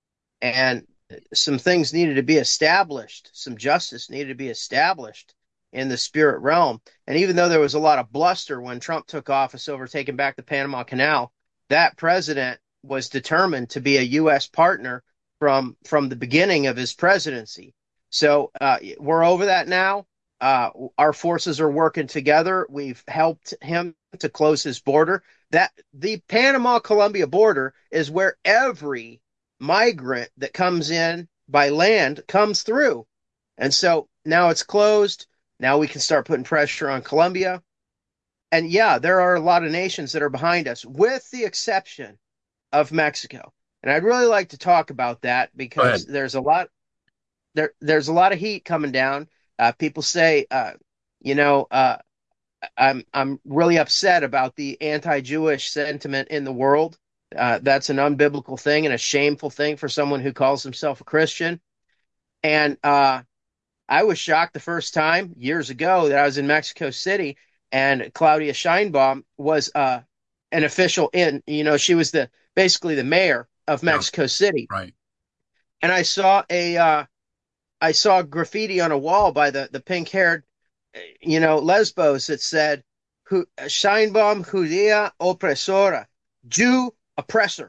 S2: And some things needed to be established, some justice needed to be established in the spirit realm. And even though there was a lot of bluster when Trump took office over taking back the Panama Canal, that president was determined to be a U S partner from from the beginning of his presidency. So uh, we're over that now. Uh, our forces are working together. We've helped him to close his border. That the Panama Colombia border is where every migrant that comes in by land comes through. And so now it's closed. Now we can start putting pressure on Colombia. And yeah, there are a lot of nations that are behind us, with the exception of Mexico. And I'd really like to talk about that
S1: Go
S2: because
S1: ahead.
S2: there's a lot there there's a lot of heat coming down. Uh, people say, uh, you know, uh, I'm I'm really upset about the anti-Jewish sentiment in the world. Uh, that's an unbiblical thing and a shameful thing for someone who calls himself a Christian. And uh, I was shocked the first time years ago that I was in Mexico City and Claudia Scheinbaum was uh, an official in, you know, she was the basically the mayor of
S1: Yeah,
S2: Mexico City.
S1: right.
S2: And I saw a uh, I saw graffiti on a wall by the the pink haired, you know, lesbos that said, "Who Scheinbaum Judea opresora," Jew oppressor,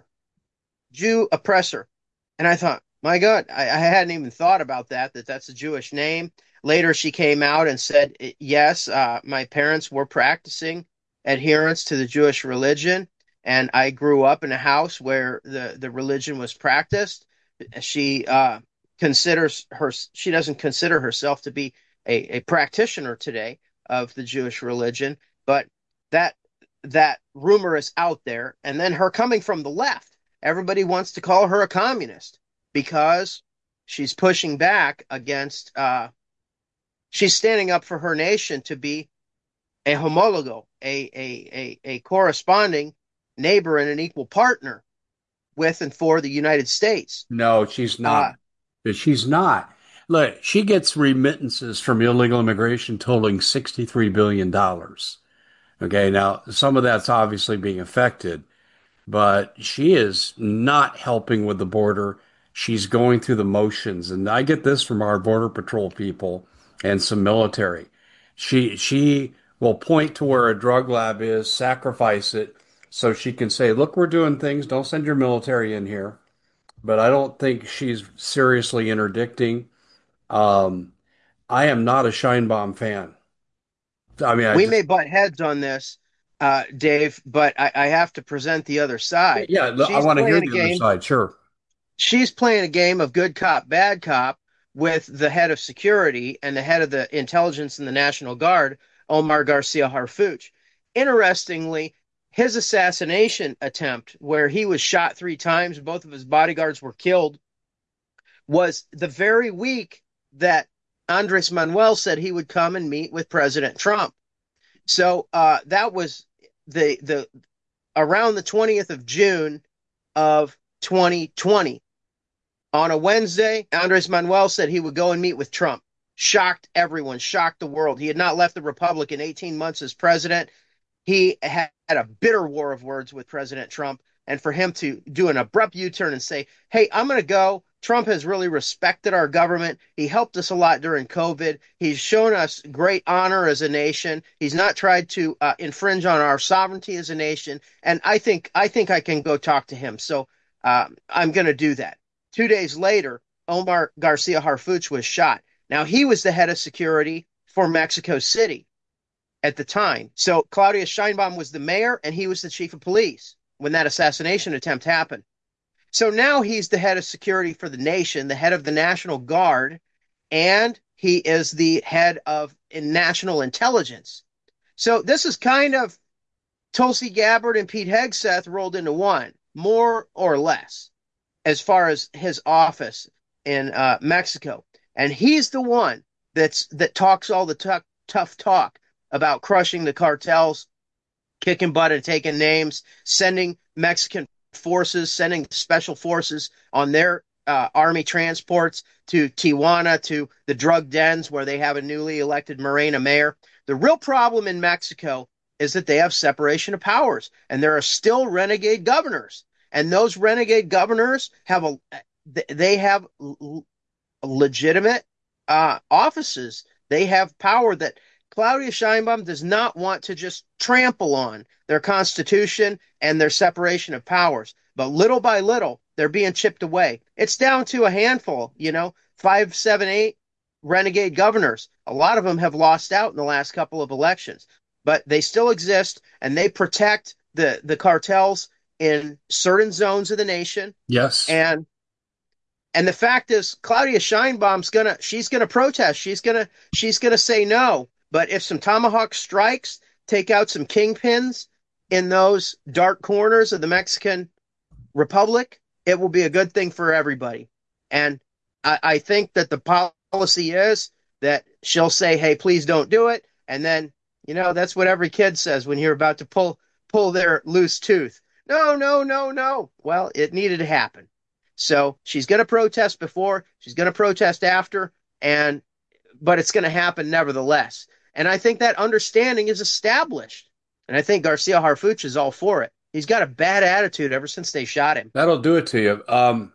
S2: Jew oppressor. And I thought, my God, I, I hadn't even thought about that, that that's a Jewish name. Later, she came out and said, yes, uh, my parents were practicing adherence to the Jewish religion, and I grew up in a house where the, the religion was practiced. She uh, considers her, she doesn't consider herself to be a, a practitioner today of the Jewish religion, but that that rumor is out there. And then her coming from the left, everybody wants to call her a communist because she's pushing back against, uh, she's standing up for her nation to be a homologo, a, a, a, a corresponding neighbor and an equal partner with and for the United States.
S1: No, she's not.
S2: Uh,
S1: She's not. Look, she gets remittances from illegal immigration totaling sixty-three billion dollars. Okay, now some of that's obviously being affected, but she is not helping with the border. She's going through the motions. And I get this from our Border Patrol people and some military. She she will point to where a drug lab is, sacrifice it, so she can say, look, we're doing things. Don't send your military in here. But I don't think she's seriously interdicting. Um, I am not a Scheinbaum fan. I mean, I
S2: We
S1: just,
S2: may butt heads on this, uh, Dave, but I, I have to present the other side.
S1: yeah, I
S2: She's
S1: want to hear
S2: playing a
S1: the other
S2: game.
S1: side. Sure.
S2: She's playing a game of good cop, bad cop with the head of security and the head of the intelligence and the National Guard, Omar Garcia Harfuch. Interestingly, his assassination attempt, where he was shot three times, both of his bodyguards were killed, was the very week that Andres Manuel said he would come and meet with President Trump. So uh, that was the the around the twentieth of June of twenty twenty. On a Wednesday, Andres Manuel said he would go and meet with Trump. Shocked everyone, shocked the world. He had not left the Republic in eighteen months as president. He had a bitter war of words with President Trump. And for him to do an abrupt U turn and say, hey, I'm going to go. Trump has really respected our government. He helped us a lot during COVID. He's shown us great honor as a nation. He's not tried to uh, infringe on our sovereignty as a nation. And I think I think I can go talk to him. So uh, I'm going to do that. Two days later, Omar Garcia Harfuch was shot. Now, he was the head of security for Mexico City at the time. So Claudia Scheinbaum was the mayor and he was the chief of police when that assassination attempt happened. So now he's the head of security for the nation, the head of the National Guard, and he is the head of national intelligence. So this is kind of Tulsi Gabbard and Pete Hegseth rolled into one, more or less, as far as his office in uh, Mexico. And he's the one that's that talks all the t- tough talk about crushing the cartels, kicking butt and taking names, sending Mexican forces, sending special forces on their uh, army transports to Tijuana, to the drug dens where they have a newly elected Morena mayor. The real problem in Mexico is that they have separation of powers, and there are still renegade governors. And those renegade governors have a they have legitimate uh, offices. They have power that Claudia Scheinbaum does not want to just trample on their constitution and their separation of powers. But little by little, they're being chipped away. It's down to a handful, you know, five, seven, eight renegade governors. A lot of them have lost out in the last couple of elections, but they still exist and they protect the, the cartels in certain zones of the nation.
S1: Yes.
S2: And and the fact is, Claudia Scheinbaum's gonna she's gonna protest. She's gonna she's gonna say no. But if some tomahawk strikes take out some kingpins in those dark corners of the Mexican Republic, it will be a good thing for everybody. And I, I think that the policy is that she'll say, "Hey, please don't do it," and then you know that's what every kid says when you're about to pull pull their loose tooth. No, no, no, no. Well, it needed to happen. So she's going to protest before, she's going to protest after, and but it's going to happen nevertheless. And I think that understanding is established. And I think Garcia Harfuch is all for it. He's got a bad attitude ever since they shot him.
S1: That'll do it to you. Um,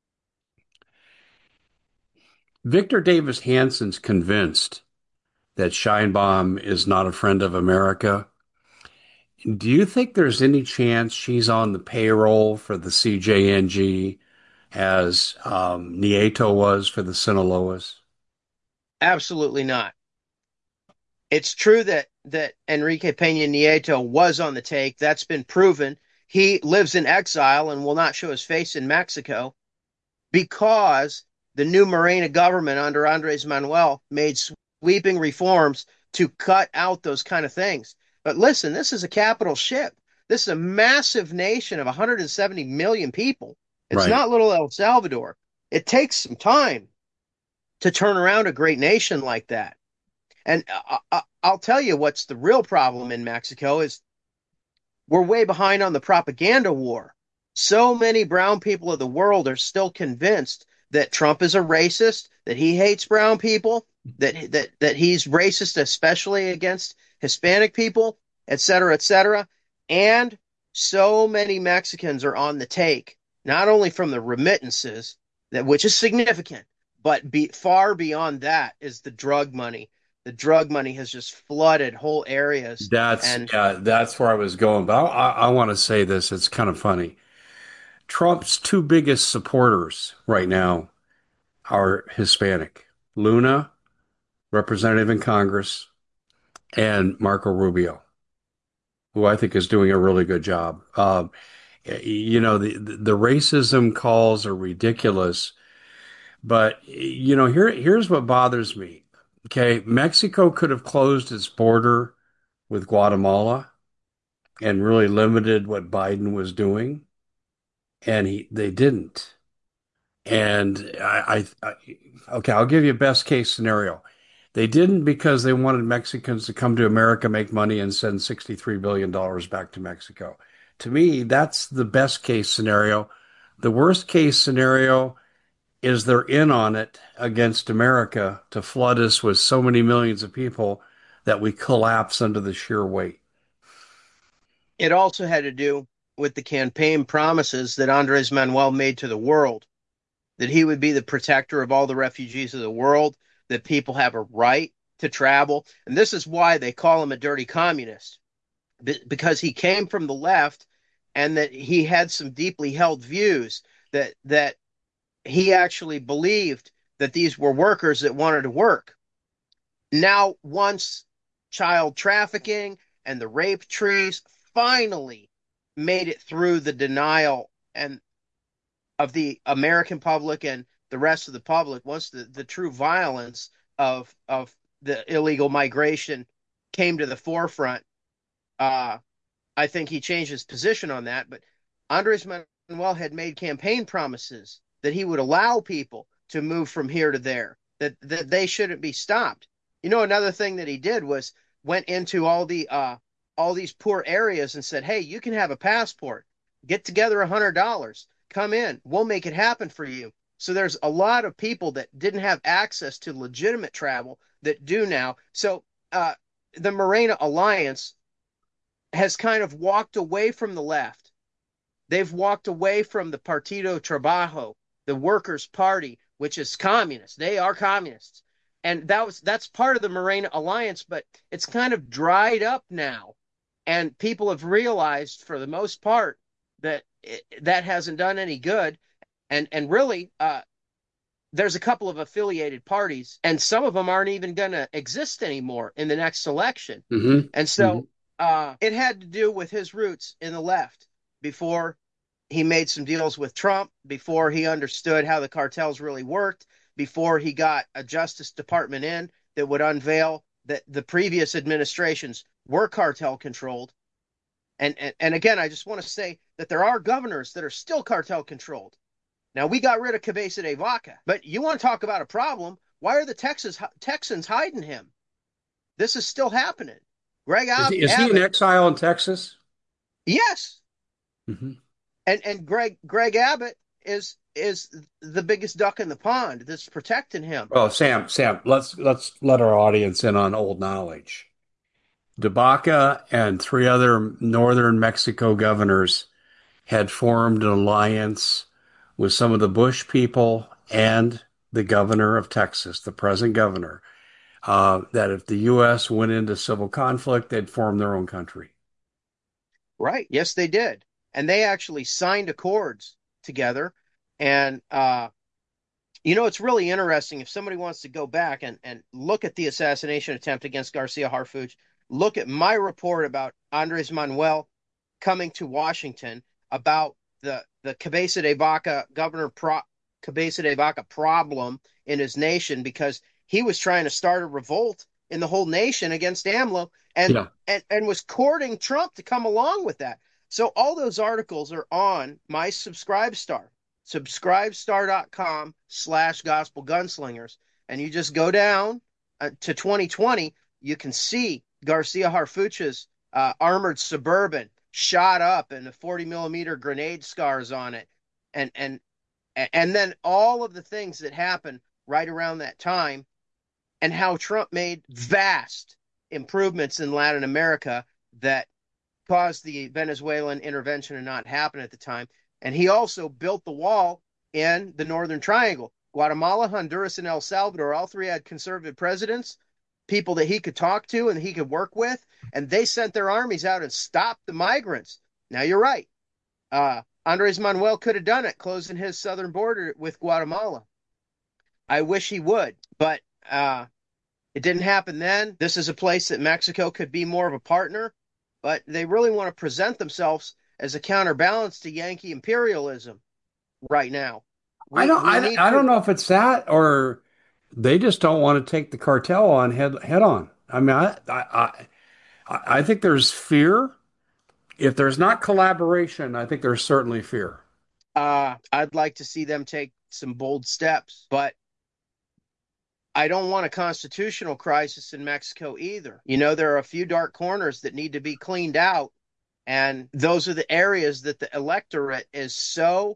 S1: Victor Davis Hanson's convinced that Scheinbaum is not a friend of America. Do you think there's any chance she's on the payroll for the C J N G as um, Nieto was for the Sinaloas?
S2: Absolutely not. It's true that that Enrique Peña Nieto was on the take. That's been proven. He lives in exile and will not show his face in Mexico because the new Morena government under Andres Manuel made sweeping reforms to cut out those kind of things. But listen, this is a capital ship. This is a massive nation of one hundred seventy million people. It's
S1: Right.
S2: not little El Salvador. It takes some time to turn around a great nation like that. And I, will tell you what's the real problem in Mexico is we're way behind on the propaganda war. So many brown people of the world are still convinced that Trump is a racist, that he hates brown people, that that that he's racist, especially against Hispanic people, et cetera, et cetera. And so many Mexicans are on the take, not only from the remittances, that which is significant, but be, far beyond that is the drug money. the drug money has just flooded whole areas.
S1: That's
S2: And
S1: yeah, that's where I was going. But I, I, I want to say this. It's kind of funny. Trump's two biggest supporters right now are Hispanic. Luna, representative in Congress, and Marco Rubio, who I think is doing a really good job. Um, you know, the the racism calls are ridiculous, but you know, here here's what bothers me. Okay, Mexico could have closed its border with Guatemala and really limited what Biden was doing, and he they didn't. And I, I, I okay, I'll give you a best case scenario. They didn't because they wanted Mexicans to come to America, make money, and send sixty-three billion dollars back to Mexico. To me, that's the best case scenario. The worst case scenario is they're in on it against America to flood us with so many millions of people that we collapse under the sheer weight.
S2: it also had to do with the campaign promises that Andres Manuel made to the world, that he would be the protector of all the refugees of the world, that people have a right to travel. And this is why they call him a dirty communist, because he came from the left and that he had some deeply held views that that he actually believed that these were workers that wanted to work. Now, once child trafficking and the rape trees finally made it through the denial and of the American public and the rest of the public, once the, the true violence of of the illegal migration came to the forefront, uh, I think he changed his position on that. But Andres Manuel had made campaign promises that he would allow people to move from here to there, that that they shouldn't be stopped. You know, another thing that he did was went into all the uh, all these poor areas and said, "Hey, you can have a passport. Get together a hundred dollars. Come in. We'll make it happen for you." So there's a lot of people that didn't have access to legitimate travel that do now. So uh, the Morena Alliance has kind of walked away from the left. They've walked away from the Partido Trabajo, the Workers' Party, which is communist. They are communists. And that was that's part of the Morena Alliance, but it's kind of dried up now. And people have realized, for the most part, that it, that hasn't done any good. And and really, uh, there's a couple of affiliated parties, and some of them aren't even going to exist anymore in the next election.
S1: Mm-hmm.
S2: And
S1: Mm-hmm.
S2: so uh, it had to do with his roots in the left before he made some deals with Trump, before he understood how the cartels really worked, before he got a Justice Department in that would unveil that the previous administrations were cartel controlled. And, and, and again, I just want to say that there are governors that are still cartel controlled. Now, we got rid of Cabeza de Vaca, but you want to talk about a problem? Why are the Texas Texans hiding him? This is still happening. Greg
S1: Is he,
S2: Ab-
S1: is he in
S2: Abbott,
S1: exile in Texas?
S2: yes,
S1: Mm-hmm.
S2: and and Greg Greg Abbott is is the biggest duck in the pond that's protecting him.
S1: Oh, Sam, Sam, let's let's let our audience in on old knowledge. DeBaca and three other northern Mexico governors had formed an alliance with some of the Bush people and the governor of Texas, the present governor, uh, that if the U S went into civil conflict, they'd form their own country.
S2: Right? Yes, they did, and they actually signed accords together. And uh, you know, it's really interesting if somebody wants to go back and, and look at the assassination attempt against Garcia Harfuch, look at my report about Andres Manuel coming to Washington, about the, the Cabeza de Vaca, Governor Pro, Cabeza de Vaca problem in his nation, because he was trying to start a revolt in the whole nation against AMLO, and,
S1: Yeah.
S2: and, and was courting Trump to come along with that. So all those articles are on my Subscribestar, subscribestar.com slash gospel gunslingers. And you just go down uh, to twenty twenty, you can see Garcia Harfuch's uh, armored Suburban shot up and the forty millimeter grenade scars on it. And, and, and then all of the things that happened right around that time, and how Trump made vast improvements in Latin America that caused the Venezuelan intervention to not happen at the time. And he also built the wall in the Northern Triangle. Guatemala, Honduras, and El Salvador, all three had conservative presidents. people that he could talk to and he could work with, and they sent their armies out and stopped the migrants. Now you're right. Uh, Andres Manuel could have done it, closing his southern border with Guatemala. I wish he would, but uh, it didn't happen then. This is a place that Mexico could be more of a partner, but they really want to present themselves as a counterbalance to Yankee imperialism right now.
S1: I
S2: We
S1: don't
S2: we
S1: I,
S2: need
S1: I
S2: to
S1: don't know if it's that or they just don't want to take the cartel on head head on. I mean, I I I, I think there's fear. If there's not collaboration, I think there's certainly fear.
S2: uh I'd like to see them take some bold steps, but I don't want a constitutional crisis in Mexico either. You know, there are a few dark corners that need to be cleaned out, and those are the areas that the electorate is so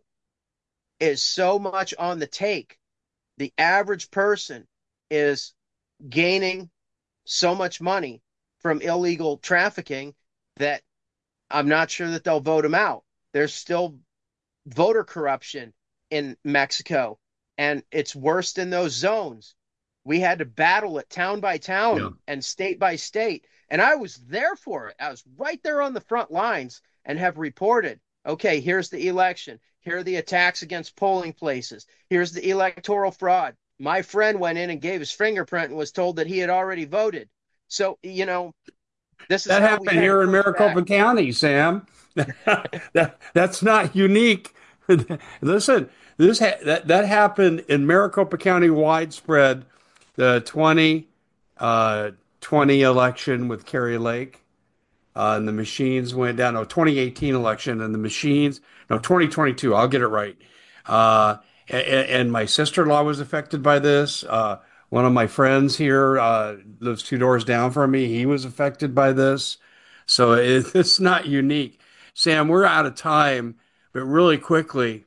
S2: is so much on the take. The average person is gaining so much money from illegal trafficking that I'm not sure that they'll vote him out. There's still voter corruption in Mexico, and it's worse than those zones. We had to battle it town by
S1: Yeah.
S2: town and state by state. And I was there for it. I was right there on the front lines and have reported, okay, here's the election. Here are the attacks against polling places. Here's the electoral fraud. My friend went in and gave his fingerprint and was told that he had already voted. So, you know, this is
S1: That
S2: how we
S1: happened
S2: had to
S1: here in
S2: push back.
S1: Maricopa County, Sam. that that's not unique. Listen, this ha that that happened in Maricopa County widespread. The twenty uh, twenty election with Kerry Lake, uh, and the machines went down. No, twenty eighteen election and the machines. No, twenty twenty-two. I'll get it right. Uh, and, and my sister-in-law was affected by this. Uh, one of my friends here uh, lives two doors down from me. He was affected by this. So it, it's not unique. Sam, we're out of time, but really quickly,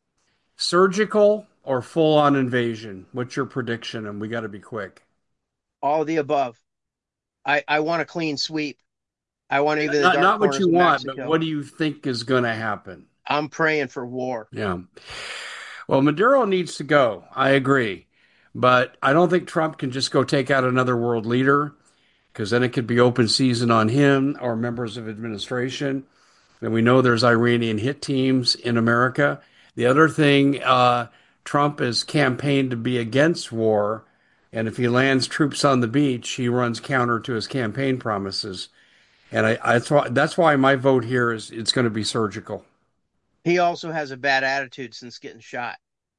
S1: surgical or full-on invasion? What's your prediction? And we got to be quick.
S2: All of the above. I, I want a clean sweep. I want even the
S1: Not
S2: dark
S1: not what
S2: corners
S1: you
S2: of
S1: want, but
S2: Mexico.
S1: what do you think is going to happen?
S2: I'm praying for war.
S1: Yeah. Well, Maduro needs to go. I agree. But I don't think Trump can just go take out another world leader because then it could be open season on him or members of administration. And we know there's Iranian hit teams in America. The other thing, uh, Trump has campaigned to be against war. And if he lands troops on the beach, he runs counter to his campaign promises. And I, I that's why that's why my vote here is it's going to be surgical.
S2: He also has a bad attitude since getting shot.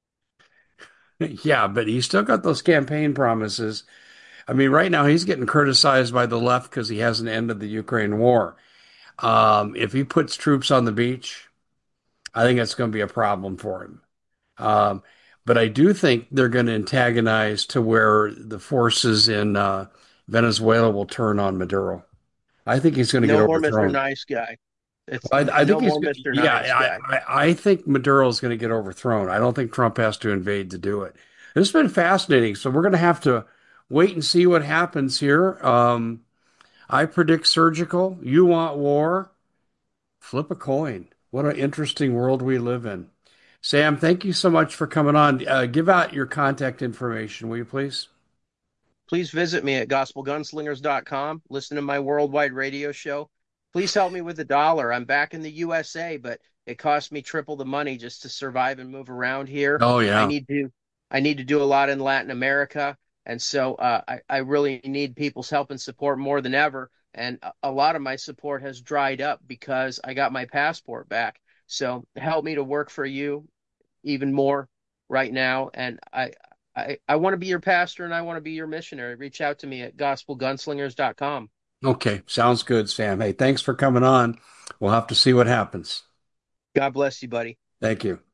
S1: Yeah, but he's still got those campaign promises. I mean, right now he's getting criticized by the left because he hasn't ended the Ukraine war. Um, if he puts troops on the beach, I think that's going to be a problem for him. Um, but I do think they're going to antagonize to where the forces in uh, Venezuela will turn on Maduro. I think he's going to get
S2: No more mister
S1: overthrown.
S2: Nice Guy. It's
S1: I, I think
S2: no
S1: he's
S2: more
S1: go-
S2: mister Nice
S1: yeah.
S2: Guy.
S1: I, I, I think Maduro is going to get overthrown. I don't think Trump has to invade to do it. This has been fascinating. So we're going to have to wait and see what happens here. Um, I predict surgical. You want war? Flip a coin. What an interesting world we live in. Sam, thank you so much for coming on. Uh, give out your contact information, will you please?
S2: Please visit me at gospel gunslingers dot com. Listen to my worldwide radio show. Please help me with a dollar. I'm back in the U S A, but it cost me triple the money just to survive and move around here.
S1: Oh
S2: I
S1: yeah.
S2: need to I need to do a lot in Latin America, and so uh, I, I really need people's help and support more than ever. And a, a lot of my support has dried up because I got my passport back. So help me to work for you even more right now. And I, I, I want to be your pastor and I want to be your missionary. Reach out to me at gospel gunslingers dot com.
S1: Okay, sounds good, Sam. Hey, thanks for coming on. We'll have to see what happens.
S2: God bless you, buddy.
S1: Thank you.